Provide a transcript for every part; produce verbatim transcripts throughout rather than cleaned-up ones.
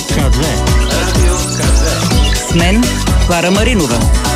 К2. Радио К2. С мен Клара Маринова.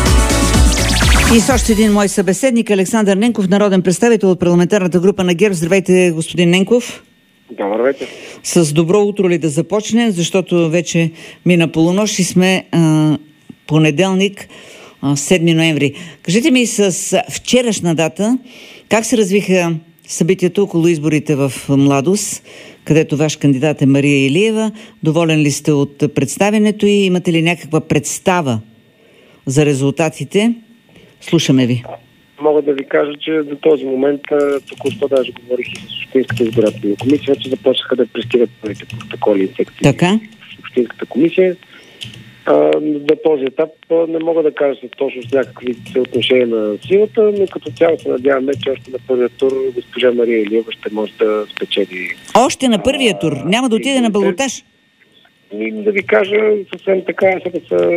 И с още един мой събеседник, Александър Ненков, народен представител от парламентарната група на ГЕРБ. Здравейте, господин Ненков. Здравейте. С добро утро ли да започнем, защото вече мина полунощ и сме а, понеделник, а, седми ноември. Кажете ми с вчерашна дата, как се развиха събитието около изборите в Младост, където ваш кандидат е Мария Илиева? Доволен ли сте от представянето и имате ли някаква представа за резултатите? Слушаме ви. Мога да ви кажа, че до този момент, току-що даже говорих и с Общинската избирателна комисия, че започнаха да пристигат първите протоколи и секции така? в Общинската комисия. А, до този етап не мога да кажа с точно с някакви съотношения на силата, но като цяло се надяваме, че още на първия тур госпожа Мария Илиева ще може да спечели. Още на първия тур? Няма да отиде на балотаж? И да ви кажа съвсем така, сега са...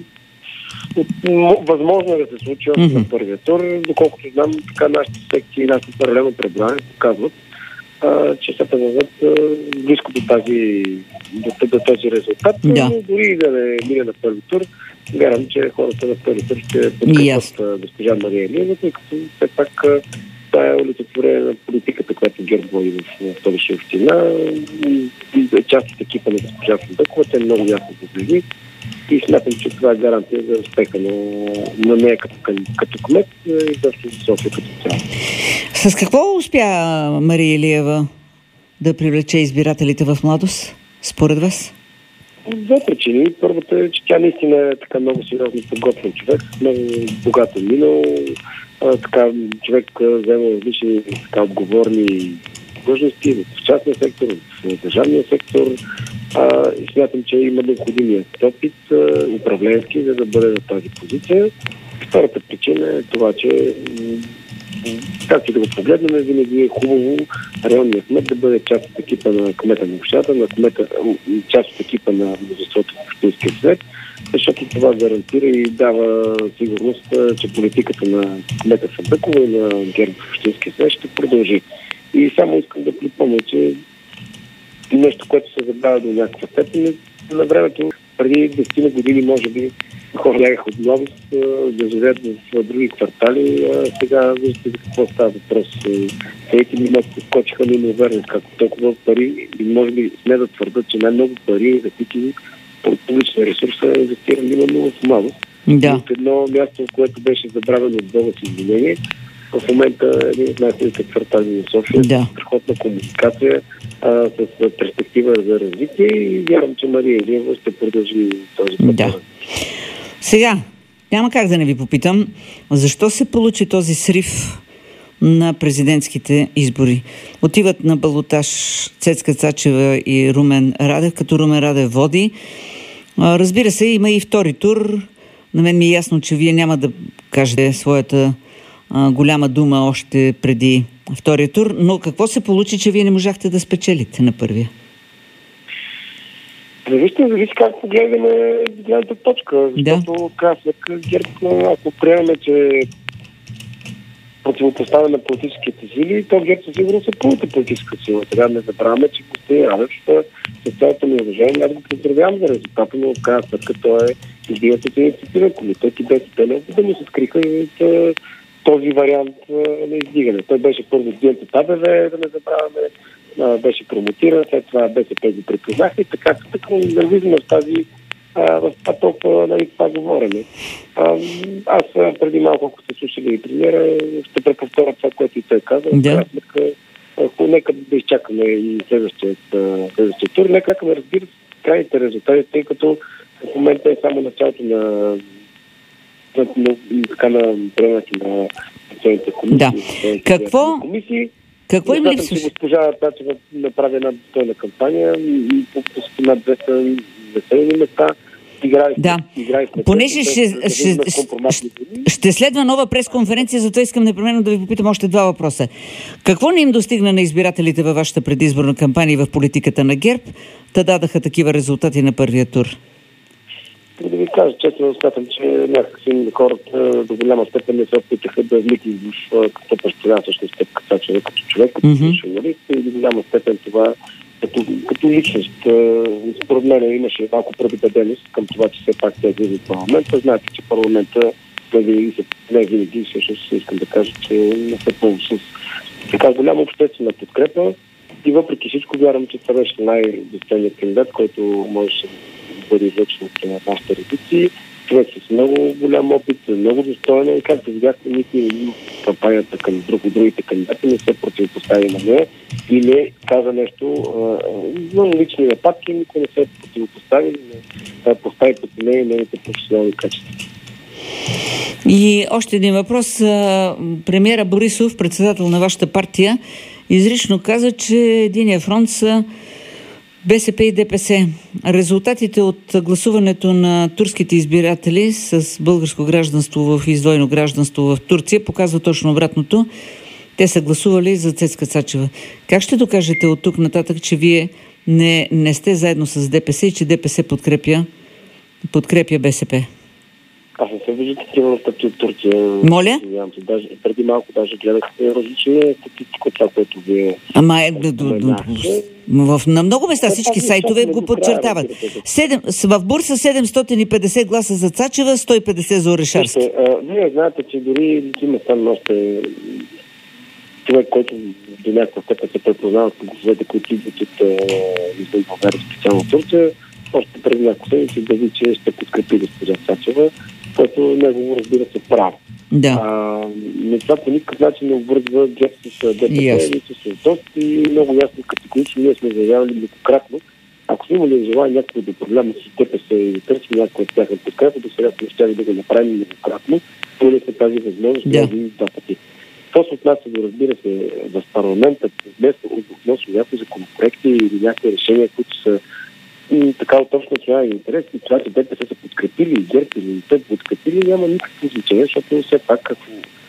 Възможно е да се случи още mm-hmm. на първия тур. Доколкото знам, така нашите секции и нашите паралелно преброяване показват, а, че се предадат близко до, тази, до, до този резултат. Да. Но дори да не мине на първи тур, вярвам, че хората на първи тур ще подкрепят госпожа Мария Илиева, тъй като все пак това е олицетворение на политиката, която ГЕРБ води в Столична община. Част от екипа на госпожа Фандъкова, те много ясно го заяви. И смятам, че това е гарантия за успеха на, на нея като, като кмет и защо за София като цяло. С какво успя Мария Илиева да привлече избирателите в Младост, според вас? Две причини. Първата е, че тя наистина е така много сериозно подготвен човек, много богато минал, а, така човек взема различни така отговорни длъжности в частния сектор, в държавния сектор. А, и смятам, че има необходимия опит а, управленски, за да бъде на тази позиция. Втората причина е това, че както да го погледнем, винаги е хубаво районният кмет да бъде част от екипа на кмета на общината, на кмета, част от екипа на мнозинството в Общинския съвет, защото това гарантира и дава сигурност, че политиката на кмета Фандъкова и на ГЕРБ в Общинския съвет ще продължи. И само искам да припомня, че нещо, което се забравя до някаква степен, на времето, преди десет години, може би, хора бягаха от Младост да живеят в други квартали. А сега виждате за какво става въпрос. Тези имоти скочиха неимоверно, както толкова пари, и може би сме да твърдат, че най-много пари инвестиции от публичния ресурс са инвестирани именно в Младост. Да. От едно място, което беше забравено от Бога с извинение, в момента е един от най-хубавите квартали на София, да. с страхотна комуникация, а, с перспектива за развитие и вярвам, че Мария Илиева ще продължи този път. Да. Сега, няма как да не ви попитам, защо се получи този срив на президентските избори? Отиват на балотаж Цецка Цачева и Румен Радев, като Румен Радев води. А, разбира се, има и втори тур. На мен ми е ясно, че вие няма да кажете своята а, голяма дума още преди втория тур, но какво се получи, че вие не можахте да спечелите на първия? Зависи, зависи как погледаме гледната точка, защото да. Красък ГЕРБ, ако приемаме, че противопоставя на политическите сили, то ГЕРБ със сигурно са пълната политическа сила. Сега не забравяме, че господин Радев с цялото ми уважение, аз го поздравявам за резултата, но крайна сметка той е издигнат от инициативен комитет и БСП не да му се скриха и от този вариант на издигане. Той беше първо издигнат от АБВ, да не забравяме, беше промотиран, след това БСП го препознаха и така се така да влизаме в тази в това толкова, нали, това говорене. А, аз преди малко, ако сте слушали и премиера, ще преповторя това, което и той каза. Да. Ако нека да изчакаме и следващия тур, нека да разбира крайните резултати, тъй като в момента е само началото на на, на, така на приемането на националните комисии. Да. Какво? Комисии. Какво им липсваше? Госпожа Цачева направи една достойна кампания и посети над двеста населени места. Играли, да. Играли Понеже ще, ще, ще, ще следва нова пресконференция, затова искам непременно да ви попитам още два въпроса. Какво не им достигна на избирателите във вашата предизборна кампания и в политиката на ГЕРБ, та дадаха такива резултати на първия тур? Да ви кажа честно, смятам, че някакси хората до голяма степен не се опитаха да вникли в какво представлява всъщност Цецка Цачева като човек, като журналист, mm-hmm. и до голяма степен това като, като личност. Според мен имаше малко предубеденост към това, че все пак те излизат в парламента. Знаете, че парламента не винаги, не винаги всъщност искам да кажа, че не се пълни с така голяма обществена подкрепа. И въпреки всичко вярвам, че това беше най-достойният кандидат, който можеше да бъде излъчен от нашите редици. Човек с много голям опит, много достойно и както видяхте, никой в кампанията към друг от другите кандидати не се противопостави на нея или каза нещо извън лични нападки, никой не се противопостави, не постави под съмнение нейните професионални качества. И още един въпрос. Премиера Борисов, председател на вашата партия, изрично каза, че единия фронт са БСП и ДПС. Резултатите от гласуването на турските избиратели с българско гражданство в издвоено гражданство в Турция показва точно обратното. Те са гласували за Цецка Цачева. Как ще докажете от тук нататък, че вие не, не сте заедно с ДПС и че ДПС подкрепя, подкрепя БСП? Аз не се вижда такива статистики от Турция. Моля? Даже, преди малко даже гледах различни статистики от това, което вие... Ама е, в, на много места всички сайтове го подчертават. седем, в Бурса седемстотин и петдесет гласа за Цачева, сто и петдесет за Орешарски. Вие знаете, че дори има там още човек, който до някаква степен се препознава по гласовете, които идват от извън България, специално в Турция. Още преди няколко седмици да ви, че ще подкрепи госпожа Цачева, което негово, разбира се, право. Да. А, но това по никакъв начин не обвързва ГЕРБ с ДПС, нито с ДОСТ и много ясно категорично ние сме заявявали многократно. Ако сме имали желание някакво да проблема с ДПС и да търсим някакво от тяхната подкрепа, до сега сме щели да го направим многократно, имали сме тази възможност да един два пъти. Това се отнася до, разбира се, в парламента, днес относно някакви законопроекти или някакви решения, които са и така от общ национален интерес, и това, че ДПС са подкрепили и ГЕРБ или не са подкрепили, няма никакво значение, защото все пак като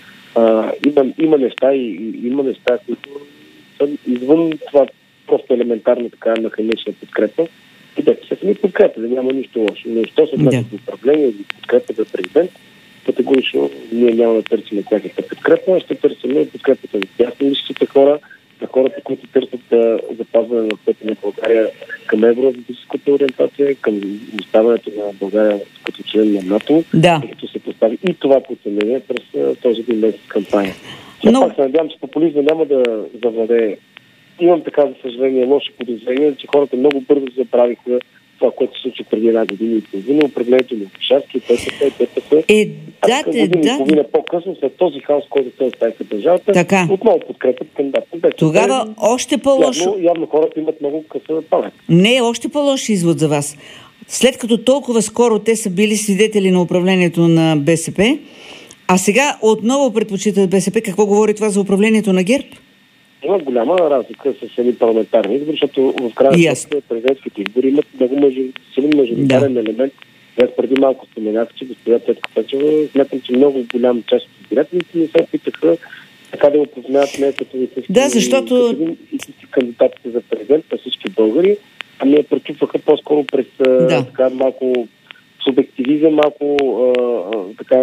а, има, има неща и, и има неща, които са извън това просто елементарно така механична подкрепа. И ДПС са ми подкрепа, да няма нищо лошо. Но що се отнася до управление или подкрепа за президент, категорично ние няма да търсим тяхната подкрепа, ще търсим подкрепата на яснолищите хора, на хората, които търсят да запазване на пътя на България към евроатлантическата ориентация, към оставането на България като член на НАТО, да. Като се постави и това под съмнение през този един месец кампания. Все Но... пак се надявам, че популизма няма да завладее. Имам така, за съжаление, лоши подозрения, че хората много бързо забравиха това, което се случи преди една година и половина, управлението на Орешарски, ДПС, ДПС. Е, да, година да. и половина по-късно, след този хаос, който се оставиха държавата, така. Отново подкрепят кандидата. Тогава те, още по-лошо... Явно, явно хората имат много къса памет. Не, е още по-лош извод за вас. След като толкова скоро те са били свидетели на управлението на БСП, а сега отново предпочитат БСП, какво говори това за управлението на ГЕРБ? Има голяма разлика с едни парламентарни избори, защото в крайна сметка президентските избори имат много силен мажоритарен да. елемент. Аз преди малко споменах, че господа Цецка Цачева, смятам, че много голям част от избирателите не се опитаха така да го познаят не като истински, да, защото... кандидатите за президент на всички българи, ами я претупваха по-скоро през да. така малко субективизъм, малко а, така,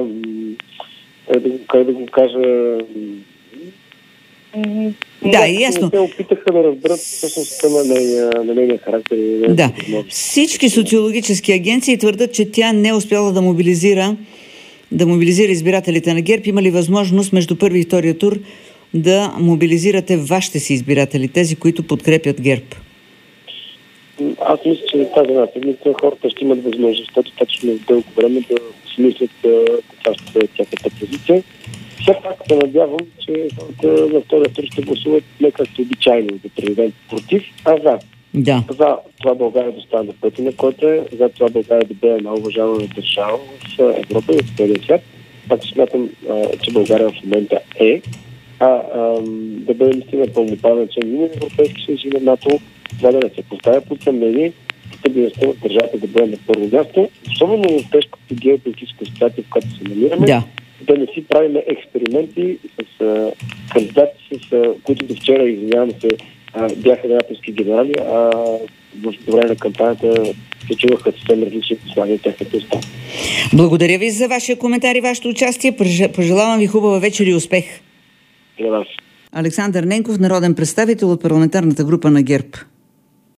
да го, как да го кажа... Да, и ясно. Те опитаха да разберат всъщност на нейния, на нейния характер. Да. Всички социологически агенции твърдят, че тя не е успяла да мобилизира да мобилизира избирателите на ГЕРБ. Има ли възможност между първи и втория тур да мобилизирате вашите си избиратели, тези, които подкрепят ГЕРБ? Аз мисля, че тази една седмица хората ще имат възможността точно в дълго време да осмислят каква ще бъде тяхната позиция. Все пак се надявам, че хората на втория тур ще гласуват не както обичайно за президент против, а за. Да. За това България да стане на пътя, на който е, за това България да бъде една уважавана държава в Европа и в целия свят. Пак смятам, че България в момента е, а, а да бъде наистина пълноправен член на Европейски съюз и на НАТО, това да не се поставя под съмнение, стабилността на държавата да бъде на първо място, особено в тежката геополитическа ситуация, в която се намираме. Да. Да не си правим експерименти с а, кандидати, с а, които до вчера, извинявам се, а, бяха приятелски генерали, а в време на кампанията се чуваха съвсем различни послания от тяхната уста. Благодаря ви за вашия коментар и вашето участие. Пожелавам ви хубава вечер и успех. И на вас. Александър Ненков, народен представител от парламентарната група на ГЕРБ.